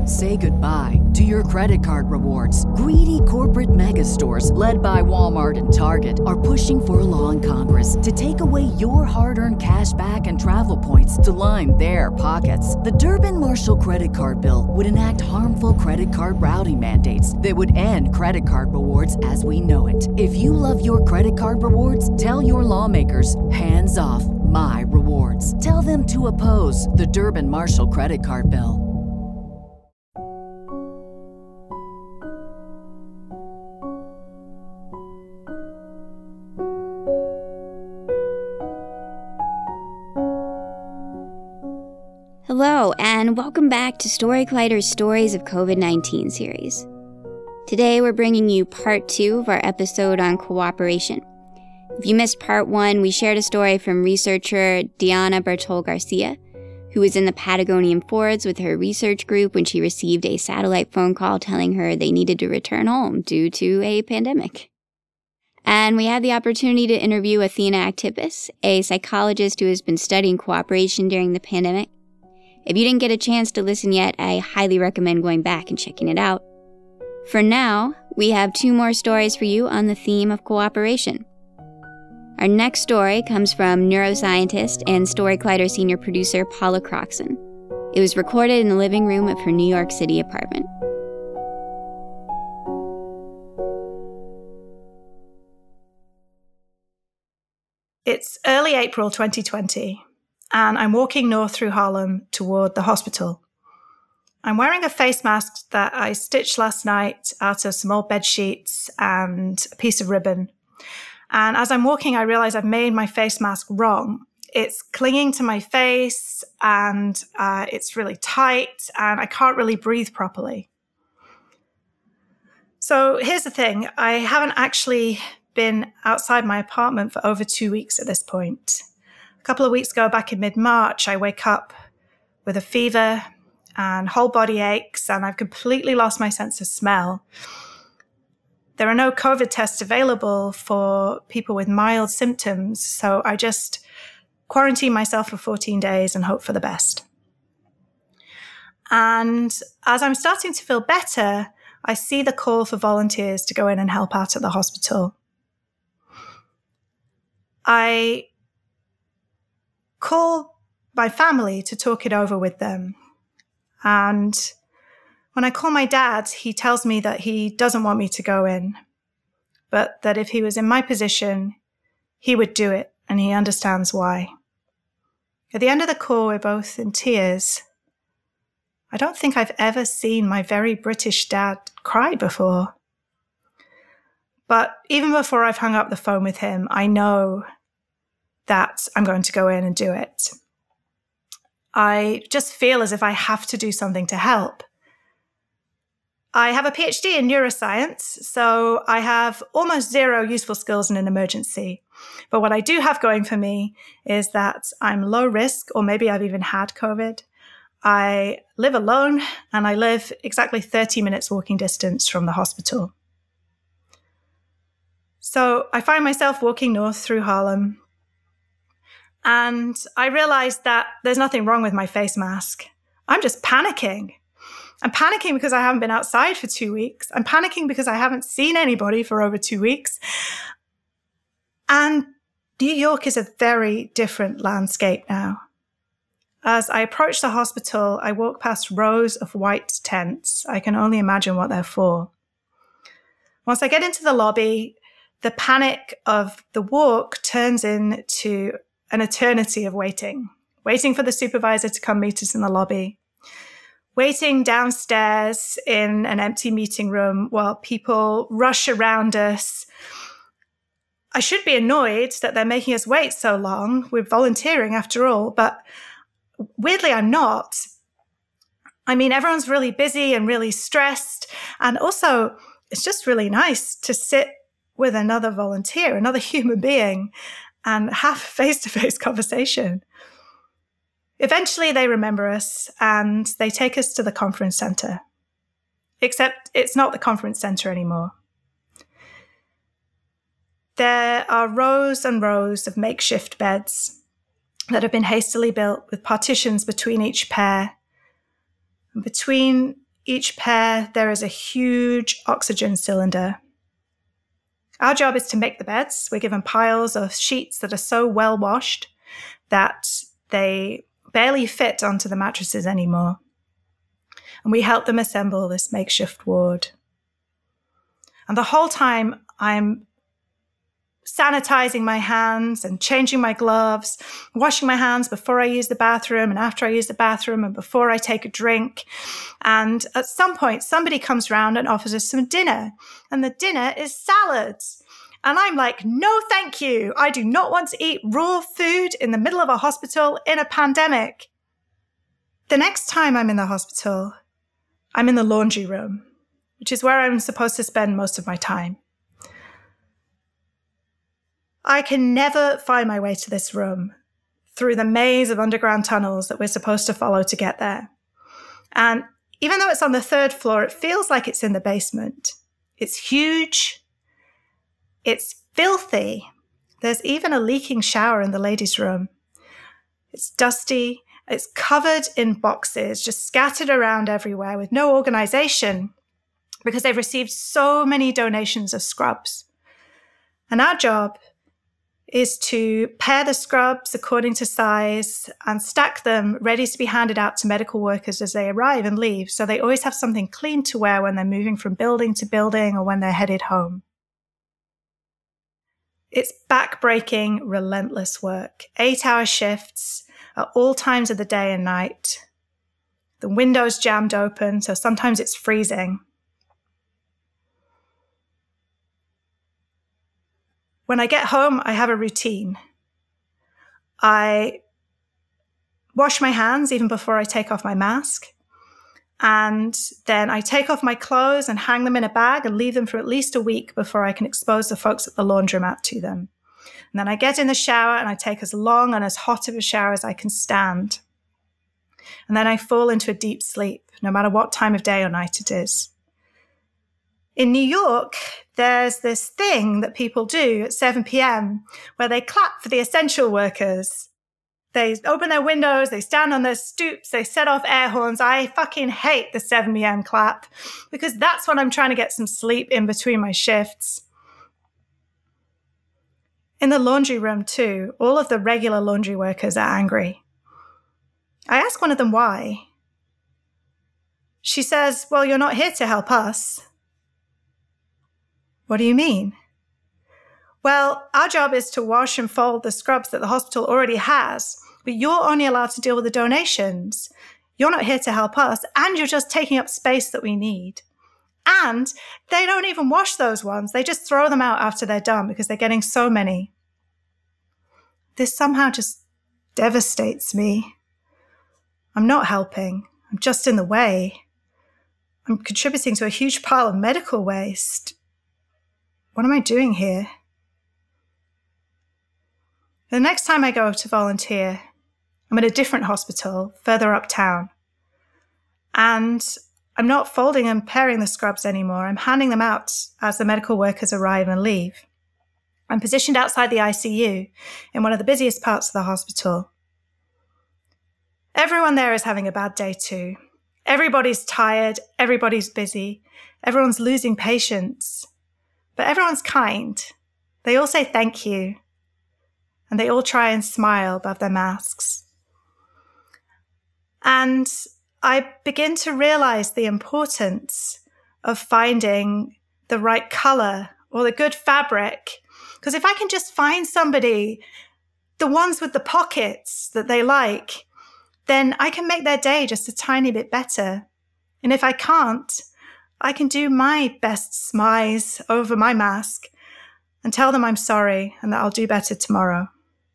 Say goodbye to your credit card rewards. Greedy corporate mega stores, led by Walmart and Target, are pushing for a law in Congress to take away your hard-earned cash back and travel points to line their pockets. The Durbin-Marshall credit card bill would enact harmful credit card routing mandates that would end credit card rewards as we know it. If you love your credit card rewards, tell your lawmakers, hands off my rewards. Tell them to oppose the Durbin-Marshall credit card bill. Hello, and welcome back to Story Collider's Stories of COVID-19 series. Today we're bringing you part 2 of our episode on cooperation. If you missed part 1, we shared a story from researcher Diana Bertol Garcia, who was in the Patagonian forests with her research group when she received a satellite phone call telling her they needed to return home due to a pandemic. And we had the opportunity to interview Athena Aktipis, a psychologist who has been studying cooperation during the pandemic. If you didn't get a chance to listen yet, I highly recommend going back and checking it out. For now, we have 2 more stories for you on the theme of cooperation. Our next story comes from neuroscientist and Story Collider senior producer Paula Croxson. It was recorded in the living room of her New York City apartment. It's early April 2020. And I'm walking north through Harlem toward the hospital. I'm wearing a face mask that I stitched last night out of some old bed sheets and a piece of ribbon. And as I'm walking, I realize I've made my face mask wrong. It's clinging to my face and it's really tight and I can't really breathe properly. So here's the thing. I haven't actually been outside my apartment for over 2 weeks at this point. A couple of weeks ago, back in mid-March, I wake up with a fever and whole body aches, and I've completely lost my sense of smell. There are no COVID tests available for people with mild symptoms, so I just quarantine myself for 14 days and hope for the best. And as I'm starting to feel better, I see the call for volunteers to go in and help out at the hospital. I call my family to talk it over with them. And when I call my dad, he tells me that he doesn't want me to go in, but that if he was in my position, he would do it, and he understands why. At the end of the call, we're both in tears. I don't think I've ever seen my very British dad cry before. But even before I've hung up the phone with him, I know that I'm going to go in and do it. I just feel as if I have to do something to help. I have a PhD in neuroscience, so I have almost 0 useful skills in an emergency. But what I do have going for me is that I'm low risk, or maybe I've even had COVID. I live alone, and I live exactly 30 minutes walking distance from the hospital. So I find myself walking north through Harlem, and I realized that there's nothing wrong with my face mask. I'm just panicking. I'm panicking because I haven't been outside for 2 weeks. I'm panicking because I haven't seen anybody for over 2 weeks. And New York is a very different landscape now. As I approach the hospital, I walk past rows of white tents. I can only imagine what they're for. Once I get into the lobby, the panic of the walk turns into an eternity of waiting for the supervisor to come meet us in the lobby, waiting downstairs in an empty meeting room while people rush around us. I should be annoyed that they're making us wait so long. We're volunteering after all, but weirdly, I'm not. I mean, everyone's really busy and really stressed. And also, it's just really nice to sit with another volunteer, another human being, and have a face-to-face conversation. Eventually, they remember us and they take us to the conference center. Except it's not the conference center anymore. There are rows and rows of makeshift beds that have been hastily built with partitions between each pair. And between each pair, there is a huge oxygen cylinder. Our job is to make the beds. We're given piles of sheets that are so well washed that they barely fit onto the mattresses anymore. And we help them assemble this makeshift ward. And the whole time I'm sanitizing my hands and changing my gloves, washing my hands before I use the bathroom and after I use the bathroom and before I take a drink. And at some point, somebody comes around and offers us some dinner. And the dinner is salads. And I'm like, no, thank you. I do not want to eat raw food in the middle of a hospital in a pandemic. The next time I'm in the hospital, I'm in the laundry room, which is where I'm supposed to spend most of my time. I can never find my way to this room through the maze of underground tunnels that we're supposed to follow to get there. And even though it's on the 3rd floor, it feels like it's in the basement. It's huge. It's filthy. There's even a leaking shower in the ladies' room. It's dusty. It's covered in boxes, just scattered around everywhere with no organization because they've received so many donations of scrubs. And our job is to pair the scrubs according to size and stack them ready to be handed out to medical workers as they arrive and leave. So they always have something clean to wear when they're moving from building to building or when they're headed home. It's back-breaking, relentless work. 8-hour shifts at all times of the day and night. The window's jammed open, so sometimes it's freezing. When I get home, I have a routine. I wash my hands even before I take off my mask. And then I take off my clothes and hang them in a bag and leave them for at least a week before I can expose the folks at the laundromat to them. And then I get in the shower and I take as long and as hot of a shower as I can stand. And then I fall into a deep sleep, no matter what time of day or night it is. In New York, there's this thing that people do at 7 p.m. where they clap for the essential workers. They open their windows, they stand on their stoops, they set off air horns. I fucking hate the 7 p.m. clap because that's when I'm trying to get some sleep in between my shifts. In the laundry room too, all of the regular laundry workers are angry. I ask one of them why. She says, well, you're not here to help us. What do you mean? Well, our job is to wash and fold the scrubs that the hospital already has, but you're only allowed to deal with the donations. You're not here to help us, and you're just taking up space that we need. And they don't even wash those ones. They just throw them out after they're done because they're getting so many. This somehow just devastates me. I'm not helping. I'm just in the way. I'm contributing to a huge pile of medical waste. What am I doing here? The next time I go to volunteer, I'm at a different hospital further uptown. And I'm not folding and pairing the scrubs anymore. I'm handing them out as the medical workers arrive and leave. I'm positioned outside the ICU in one of the busiest parts of the hospital. Everyone there is having a bad day too. Everybody's tired, everybody's busy, everyone's losing patience. But everyone's kind. They all say thank you. And they all try and smile above their masks. And I begin to realize the importance of finding the right color or the good fabric. Because if I can just find somebody, the ones with the pockets that they like, then I can make their day just a tiny bit better. And if I can't, I can do my best smize over my mask and tell them I'm sorry and that I'll do better tomorrow.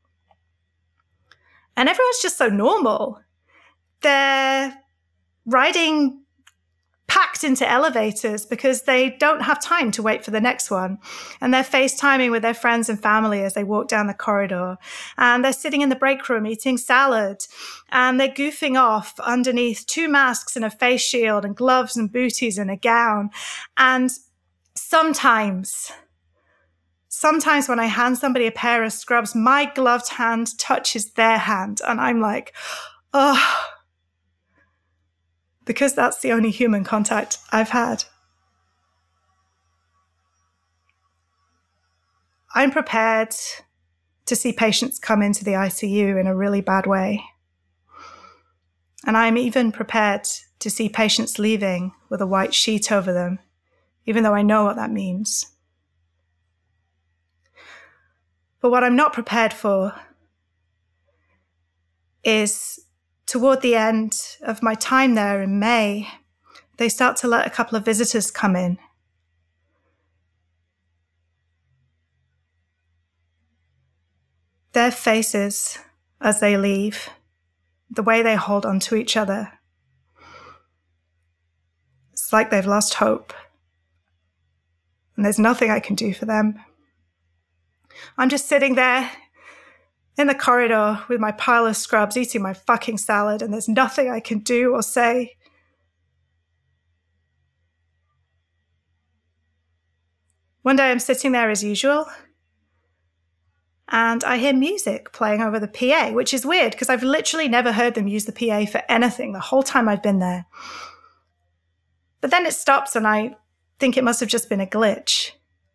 And everyone's just so normal. They're riding packed into elevators because they don't have time to wait for the next one. And they're FaceTiming with their friends and family as they walk down the corridor. And they're sitting in the break room eating salad. And they're goofing off underneath 2 masks and a face shield and gloves and booties and a gown. And sometimes when I hand somebody a pair of scrubs, my gloved hand touches their hand. And I'm like, oh. because that's the only human contact I've had. I'm prepared to see patients come into the ICU in a really bad way. And I'm even prepared to see patients leaving with a white sheet over them, even though I know what that means. But what I'm not prepared for is toward the end of my time there in May, they start to let a couple of visitors come in. Their faces as they leave, the way they hold on to each other, it's like they've lost hope. And there's nothing I can do for them. I'm just sitting there in the corridor with my pile of scrubs, eating my fucking salad, and there's nothing I can do or say. One day I'm sitting there as usual, and I hear music playing over the PA, which is weird because I've literally never heard them use the PA for anything the whole time I've been there. But then it stops and I think it must have just been a glitch.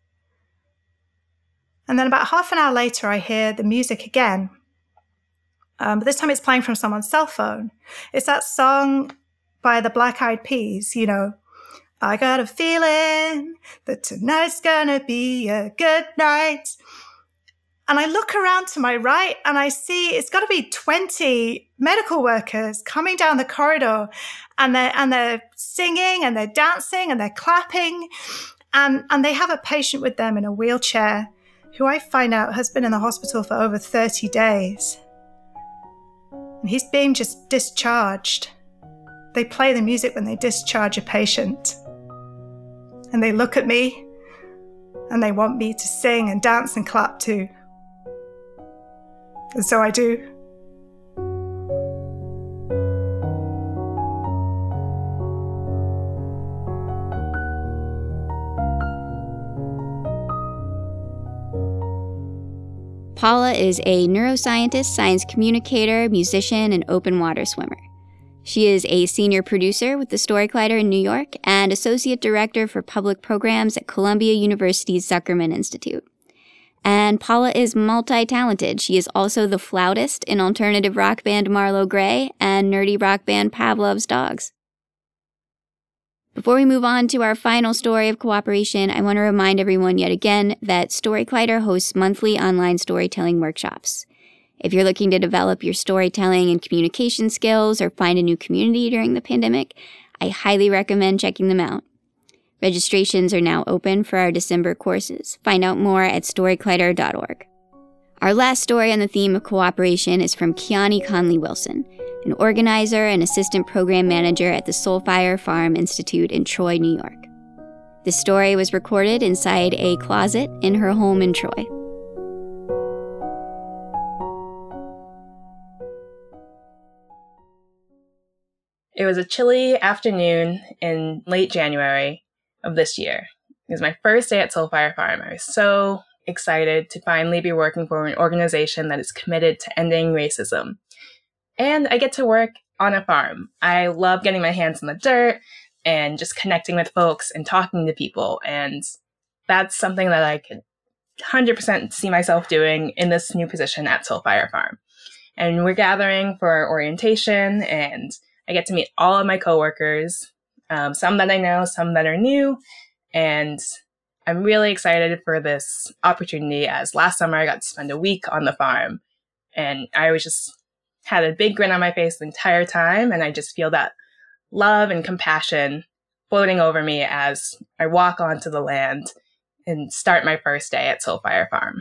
And then about half an hour later, I hear the music again. But this time it's playing from someone's cell phone. It's that song by the Black Eyed Peas, you know, I got a feeling that tonight's gonna be a good night. And I look around to my right and I see it's got to be 20 medical workers coming down the corridor, and they're singing and they're dancing and they're clapping. And they have a patient with them in a wheelchair who I find out has been in the hospital for over 30 days. And he's being just discharged. They play the music when they discharge a patient. And they look at me and they want me to sing and dance and clap too. And so I do. Paula is a neuroscientist, science communicator, musician, and open water swimmer. She is a senior producer with the Story Collider in New York and associate director for public programs at Columbia University's Zuckerman Institute. And Paula is multi-talented. She is also the flautist in alternative rock band Marlo Gray and nerdy rock band Pavlov's Dogs. Before we move on to our final story of cooperation, I want to remind everyone yet again that Story Collider hosts monthly online storytelling workshops. If you're looking to develop your storytelling and communication skills or find a new community during the pandemic, I highly recommend checking them out. Registrations are now open for our December courses. Find out more at storycollider.org. Our last story on the theme of cooperation is from Kiani Conley-Wilson, an organizer and assistant program manager at the Soulfire Farm Institute in Troy, New York. This story was recorded inside a closet in her home in Troy. It was a chilly afternoon in late January of this year. It was my first day at Soulfire Farm. I was so excited to finally be working for an organization that is committed to ending racism. And I get to work on a farm. I love getting my hands in the dirt and just connecting with folks and talking to people. And that's something that I could 100% see myself doing in this new position at Soulfire Farm. And we're gathering for orientation, and I get to meet all of my coworkers, some that I know, some that are new. And I'm really excited for this opportunity, as last summer I got to spend a week on the farm. And I was just had a big grin on my face the entire time. And I just feel that love and compassion floating over me as I walk onto the land and start my first day at Soulfire Farm.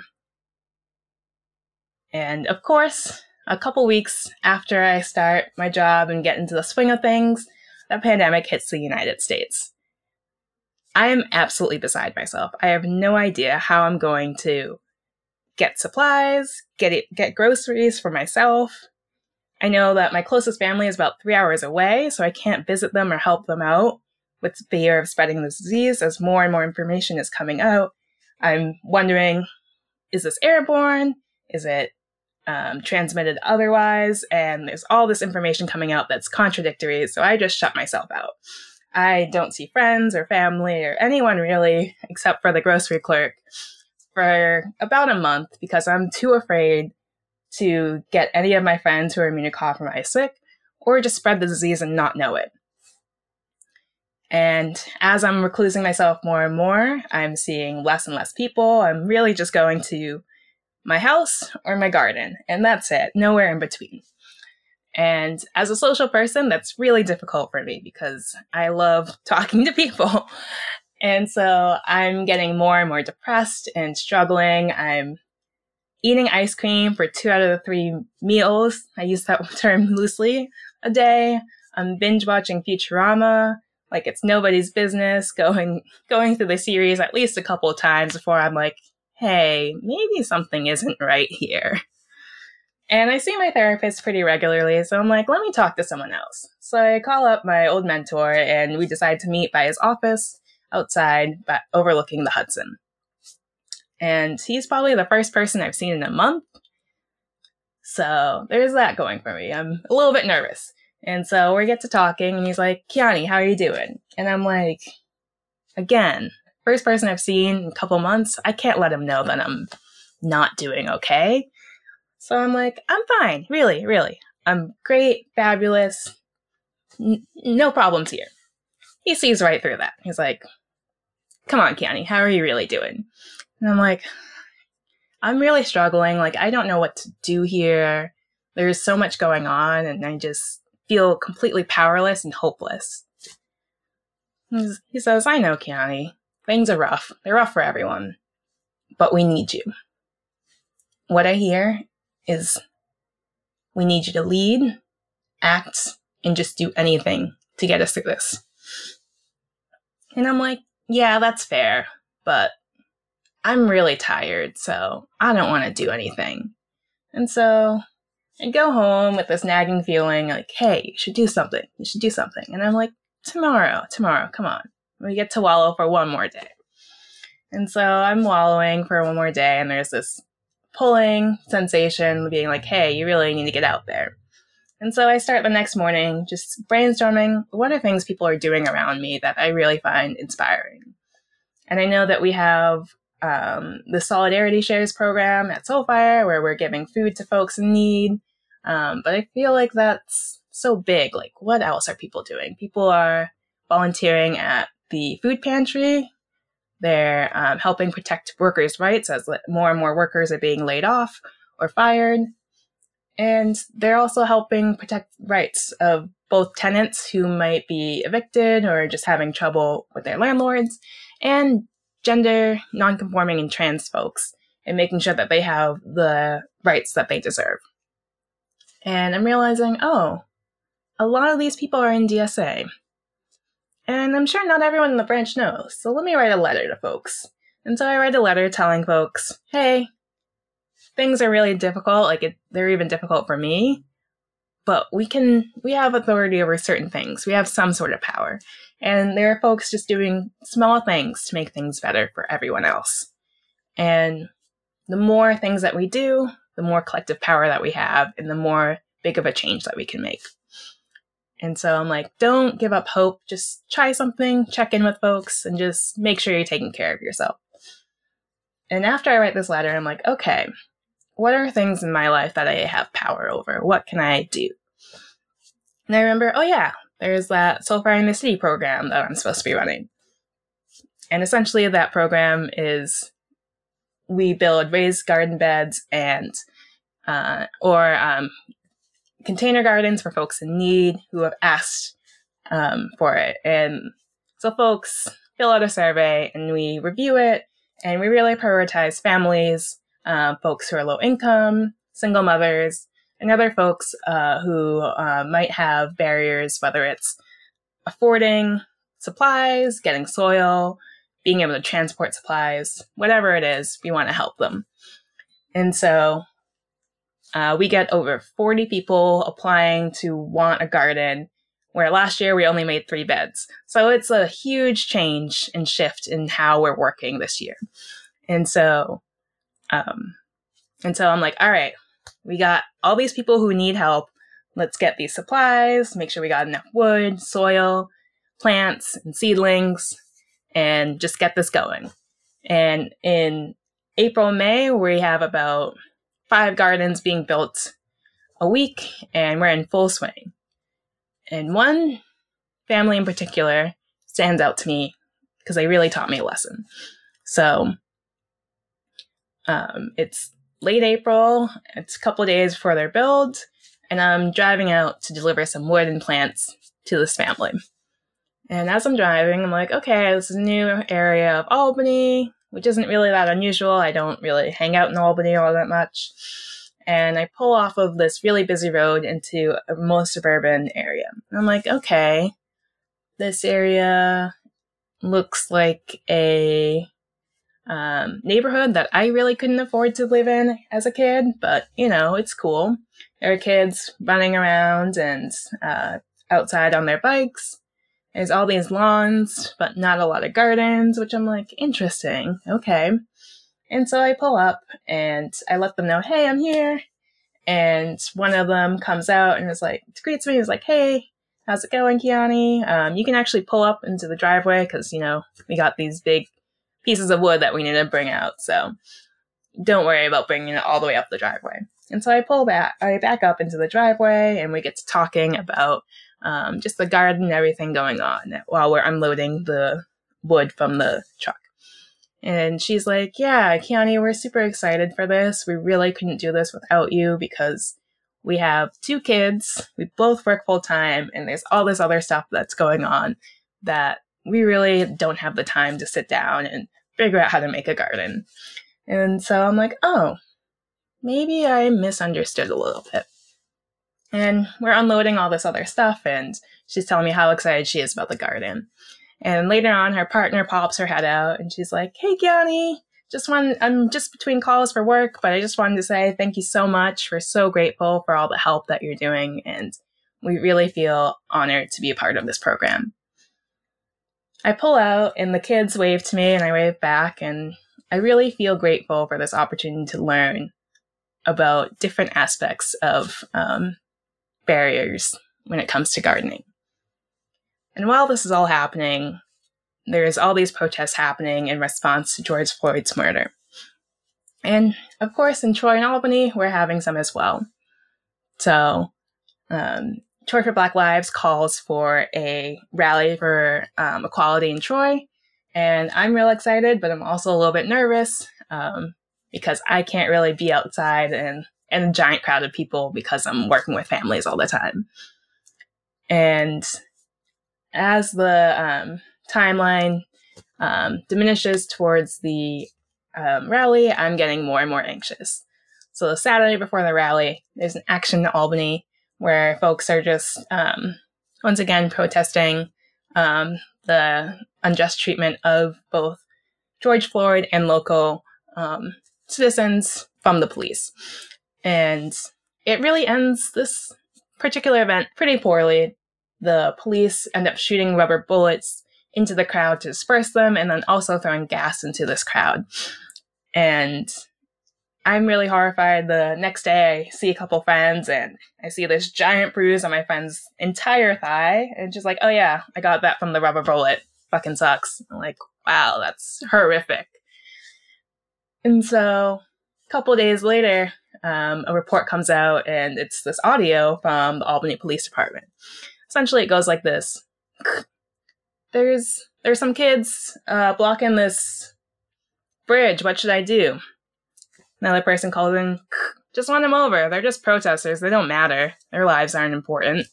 And of course, a couple weeks after I start my job and get into the swing of things, the pandemic hits the United States. I am absolutely beside myself. I have no idea how I'm going to get supplies, get groceries for myself. I know that my closest family is about 3 hours away, so I can't visit them or help them out with fear of spreading the disease as more and more information is coming out. I'm wondering, is this airborne? Is it transmitted otherwise, and there's all this information coming out that's contradictory, so I just shut myself out. I don't see friends or family or anyone really, except for the grocery clerk, for about a month because I'm too afraid to get any of my friends who are immunocompromised sick or just spread the disease and not know it. And as I'm reclusing myself more and more, I'm seeing less and less people. I'm really just going to my house or my garden, and that's it, nowhere in between. And as a social person, that's really difficult for me because I love talking to people. And so I'm getting more and more depressed and struggling. I'm eating ice cream for 2 out of the 3 meals, I use that term loosely, a day. I'm binge watching Futurama like it's nobody's business, going through the series at least a couple of times before I'm like, hey, maybe something isn't right here. And I see my therapist pretty regularly, so I'm like, let me talk to someone else. So I call up my old mentor, and we decide to meet by his office outside, but overlooking the Hudson. And he's probably the first person I've seen in a month. So there's that going for me. I'm a little bit nervous. And so we get to talking, and he's like, Kiani, how are you doing? And I'm like, again, first person I've seen in a couple months, I can't let him know that I'm not doing okay. So I'm like, I'm fine, really, really. I'm great, fabulous, no problems here. He sees right through that. He's like, come on, Kiani, how are you really doing? And I'm like, I'm really struggling. Like, I don't know what to do here. There's so much going on, and I just feel completely powerless and hopeless. He says, I know, Kiani. Things are rough. They're rough for everyone. But we need you. What I hear is we need you to lead, act, and just do anything to get us through this. And I'm like, yeah, that's fair, but I'm really tired, so I don't want to do anything. And so I go home with this nagging feeling like, hey, you should do something. You should do something. And I'm like, tomorrow, come on. We get to wallow for one more day. And so I'm wallowing for one more day, and there's this pulling sensation being like, hey, you really need to get out there. And so I start the next morning just brainstorming what are things people are doing around me that I really find inspiring. And I know that we have the Solidarity Shares program at Soulfire where we're giving food to folks in need. But I feel like that's so big. Like, what else are people doing? People are volunteering at the food pantry. They're helping protect workers' rights as more and more workers are being laid off or fired. And they're also helping protect rights of both tenants who might be evicted or just having trouble with their landlords, and gender nonconforming and trans folks, and making sure that they have the rights that they deserve. And I'm realizing, oh, a lot of these people are in DSA. And I'm sure not everyone in the branch knows, so let me write a letter to folks. And so I write a letter telling folks, hey, things are really difficult, they're even difficult for me, but we have authority over certain things. We have some sort of power. And there are folks just doing small things to make things better for everyone else. And the more things that we do, the more collective power that we have, and the more big of a change that we can make. And so I'm like, don't give up hope. Just try something, check in with folks, and just make sure you're taking care of yourself. And after I write this letter, I'm like, okay, what are things in my life that I have power over? What can I do? And I remember, oh yeah, there's that Soulfire in the City program that I'm supposed to be running. And essentially that program is we build raised garden beds and container gardens for folks in need who have asked for it. And so folks fill out a survey, and we review it, and we really prioritize families, folks who are low income, single mothers, and other folks who might have barriers, whether it's affording supplies, getting soil, being able to transport supplies, whatever it is, we want to help them. And so we get over 40 people applying to want a garden, where last year we only made 3 beds. So it's a huge change and shift in how we're working this year. And so I'm like, all right, we got all these people who need help. Let's get these supplies, make sure we got enough wood, soil, plants, and seedlings, and just get this going. And in April, May, we have about 5 gardens being built a week, and we're in full swing. And one family in particular stands out to me because they really taught me a lesson. So it's late April, it's a couple of days before their build, and I'm driving out to deliver some wood and plants to this family. And as I'm driving, I'm like, okay, this is a new area of Albany, which isn't really that unusual. I don't really hang out in Albany all that much. And I pull off of this really busy road into a more suburban area. And I'm like, okay, this area looks like a neighborhood that I really couldn't afford to live in as a kid, but, you know, it's cool. There are kids running around and outside on their bikes. There's all these lawns, but not a lot of gardens, which I'm like, interesting. Okay. And so I pull up and I let them know, hey, I'm here. And one of them comes out and greets me. He's like, hey, how's it going, Kiani? You can actually pull up into the driveway because, you know, we got these big pieces of wood that we need to bring out. So don't worry about bringing it all the way up the driveway. And so I back up into the driveway and we get to talking about just the garden and everything going on while we're unloading the wood from the truck. And she's like, yeah, Kiani, we're super excited for this. We really couldn't do this without you because we have 2 kids. We both work full time and there's all this other stuff that's going on that we really don't have the time to sit down and figure out how to make a garden. And so I'm like, oh, maybe I misunderstood a little bit. And we're unloading all this other stuff, and she's telling me how excited she is about the garden. And later on, her partner pops her head out, and she's like, hey, Kiani, I'm just between calls for work, but I just wanted to say thank you so much. We're so grateful for all the help that you're doing, and we really feel honored to be a part of this program. I pull out, and the kids wave to me, and I wave back, and I really feel grateful for this opportunity to learn about different aspects of barriers when it comes to gardening. And while this is all happening, there's all these protests happening in response to George Floyd's murder. And of course, in Troy and Albany, we're having some as well. So, Troy for Black Lives calls for a rally for equality in Troy. And I'm real excited, but I'm also a little bit nervous because I can't really be outside and a giant crowd of people because I'm working with families all the time. And as the timeline diminishes towards the rally, I'm getting more and more anxious. So the Saturday before the rally, there's an action in Albany where folks are just, once again, protesting the unjust treatment of both George Floyd and local citizens from the police. And it really ends this particular event pretty poorly. The police end up shooting rubber bullets into the crowd to disperse them, and then also throwing gas into this crowd. And I'm really horrified. The next day, I see a couple friends, and I see this giant bruise on my friend's entire thigh. And she's like, oh yeah, I got that from the rubber bullet. Fucking sucks. I'm like, wow, that's horrific. And so a couple of days later, a report comes out, and it's this audio from the Albany Police Department. Essentially, it goes like this. There's some kids blocking this bridge. What should I do? Another person calls in. Just run them over. They're just protesters. They don't matter. Their lives aren't important.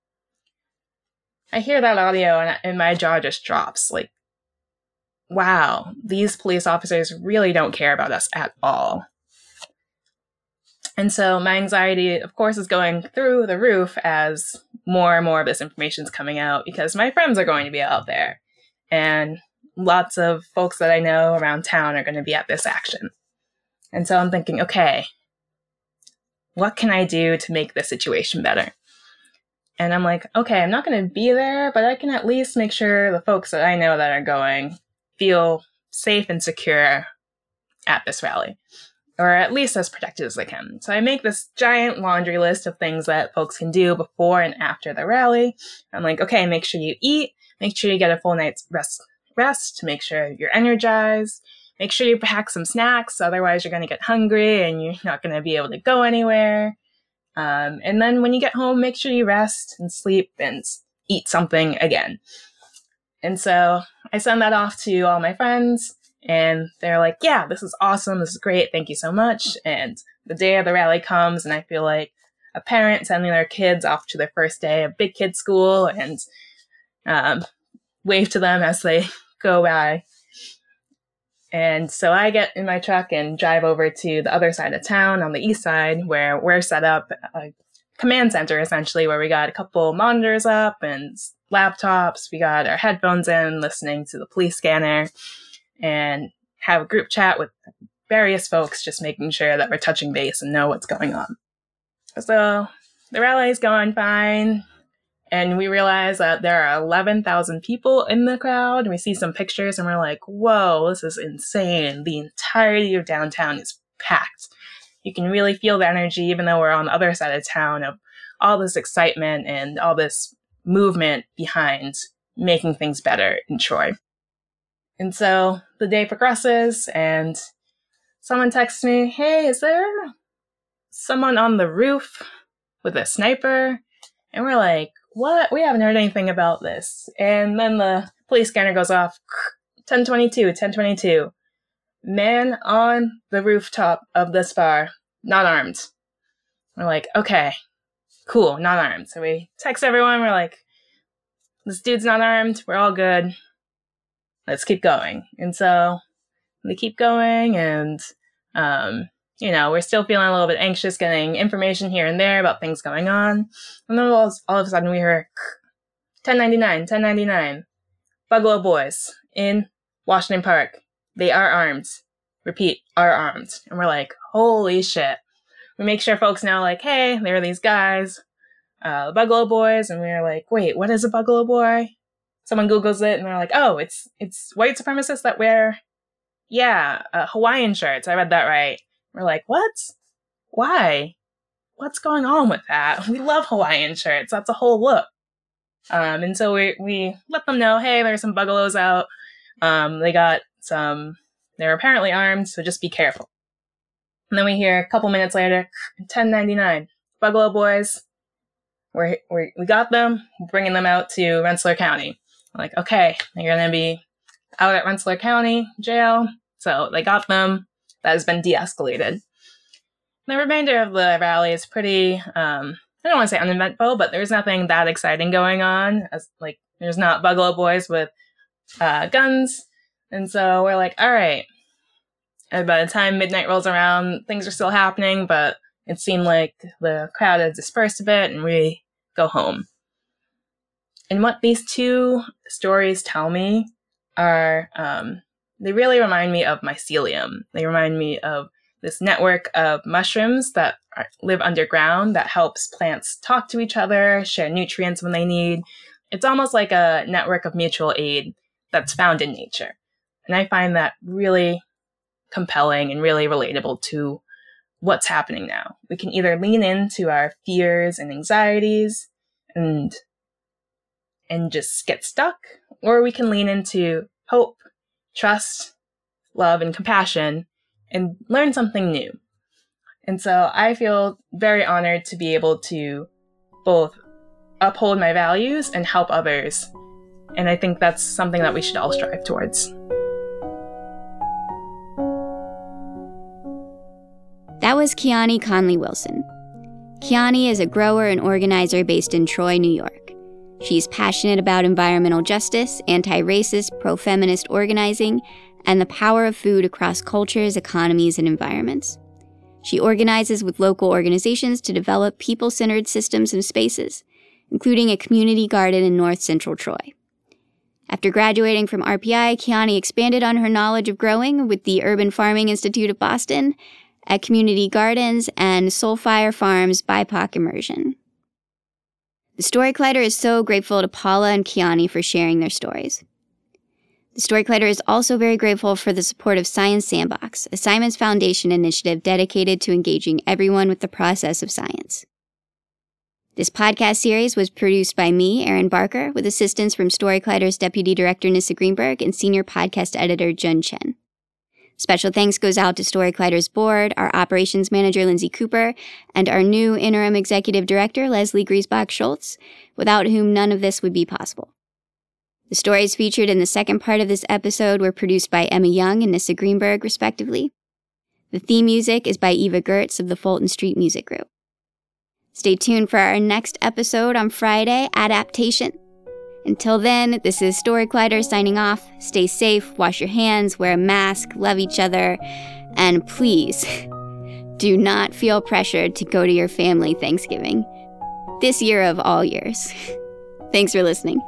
I hear that audio, and my jaw just drops. Like, wow, these police officers really don't care about us at all. And so my anxiety, of course, is going through the roof as more and more of this information is coming out because my friends are going to be out there. And lots of folks that I know around town are going to be at this action. And so I'm thinking, okay, what can I do to make this situation better? And I'm like, okay, I'm not going to be there, but I can at least make sure the folks that I know that are going feel safe and secure at this rally. or at least as protected as they can. So I make this giant laundry list of things that folks can do before and after the rally. I'm like, okay, make sure you eat, make sure you get a full night's rest, make sure you're energized, make sure you pack some snacks, otherwise you're going to get hungry and you're not going to be able to go anywhere. And then when you get home, make sure you rest and sleep and eat something again. And so I send that off to all my friends, and they're like, yeah, this is awesome. This is great. Thank you so much. And the day of the rally comes, and I feel like a parent sending their kids off to their first day of big kid school and wave to them as they go by. And so I get in my truck and drive over to the other side of town on the east side, where we're set up a command center, essentially, where we got a couple monitors up and laptops. We got our headphones in, listening to the police scanner, and have a group chat with various folks, just making sure that we're touching base and know what's going on. So the rally is going fine. And we realize that there are 11,000 people in the crowd. We see some pictures and we're like, whoa, this is insane. The entirety of downtown is packed. You can really feel the energy, even though we're on the other side of town, of all this excitement and all this movement behind making things better in Troy. And so the day progresses and someone texts me, hey, is there someone on the roof with a sniper? And we're like, what? We haven't heard anything about this. And then the police scanner goes off. 1022. Man on the rooftop of this bar, not armed. We're like, okay, cool, not armed. So we text everyone. We're like, this dude's not armed. We're all good. Let's keep going. And so we keep going, and we're still feeling a little bit anxious, getting information here and there about things going on. And then all of a sudden we hear 1099. Bugalo Boys in Washington Park. They are armed. Repeat, are armed. And we're like, holy shit. We make sure folks know, like, hey, there are these guys, the Bugalo Boys. And we're like, wait, what is a Bugalo Boy? Someone Googles it and they're like, oh, it's white supremacists that wear, Hawaiian shirts. I read that right. We're like, what? Why? What's going on with that? We love Hawaiian shirts. That's a whole look. And so we let them know, hey, there's some Bugalos out. They're apparently armed, so just be careful. And then we hear a couple minutes later, 1099, Bugalo Boys. We got them, bringing them out to Rensselaer County. We're like, okay, they're going to be out at Rensselaer County jail. So they got them. That has been de-escalated. The remainder of the rally is pretty, I don't want to say uneventful, but there's nothing that exciting going on. There's not Bugalo Boys with guns. And so we're like, all right. And by the time midnight rolls around, things are still happening, but it seemed like the crowd had dispersed a bit, and we go home. And what these two stories tell me are, they really remind me of mycelium. They remind me of this network of mushrooms that live underground that helps plants talk to each other, share nutrients when they need. It's almost like a network of mutual aid that's found in nature. And I find that really compelling and really relatable to what's happening now. We can either lean into our fears and anxieties and just get stuck, or we can lean into hope, trust, love, and compassion and learn something new. And so I feel very honored to be able to both uphold my values and help others. And I think that's something that we should all strive towards. That was Kiani Conley Wilson. Kiani is a grower and organizer based in Troy, New York. She's passionate about environmental justice, anti-racist, pro-feminist organizing, and the power of food across cultures, economies, and environments. She organizes with local organizations to develop people-centered systems and spaces, including a community garden in North Central Troy. After graduating from RPI, Kiani expanded on her knowledge of growing with the Urban Farming Institute of Boston, at Community Gardens, and Soulfire Farms BIPOC Immersion. The Story Collider is so grateful to Paula and Kiani for sharing their stories. The Story Collider is also very grateful for the support of Science Sandbox, a Simons Foundation initiative dedicated to engaging everyone with the process of science. This podcast series was produced by me, Erin Barker, with assistance from Story Collider's Deputy Director Nissa Greenberg and Senior Podcast Editor Jun Chen. Special thanks goes out to Story Collider's board, our Operations Manager Lindsay Cooper, and our new Interim Executive Director Leslie Griesbach-Schultz, without whom none of this would be possible. The stories featured in the second part of this episode were produced by Emma Young and Nissa Greenberg, respectively. The theme music is by Eva Gertz of the Fulton Street Music Group. Stay tuned for our next episode on Friday, Adaptation. Until then, this is Story Collider signing off. Stay safe, wash your hands, wear a mask, love each other, and please, do not feel pressured to go to your family Thanksgiving. This year of all years. Thanks for listening.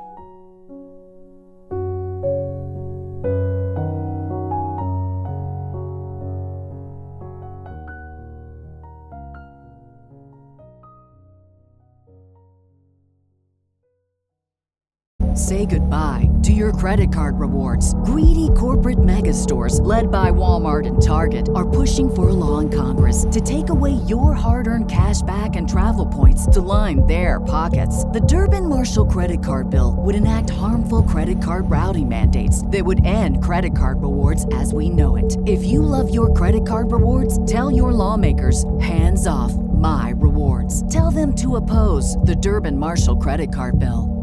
Say goodbye to your credit card rewards. Greedy corporate mega stores, led by Walmart and Target, are pushing for a law in Congress to take away your hard-earned cash back and travel points to line their pockets. The Durbin-Marshall credit card bill would enact harmful credit card routing mandates that would end credit card rewards as we know it. If you love your credit card rewards, tell your lawmakers, hands off my rewards. Tell them to oppose the Durbin-Marshall credit card bill.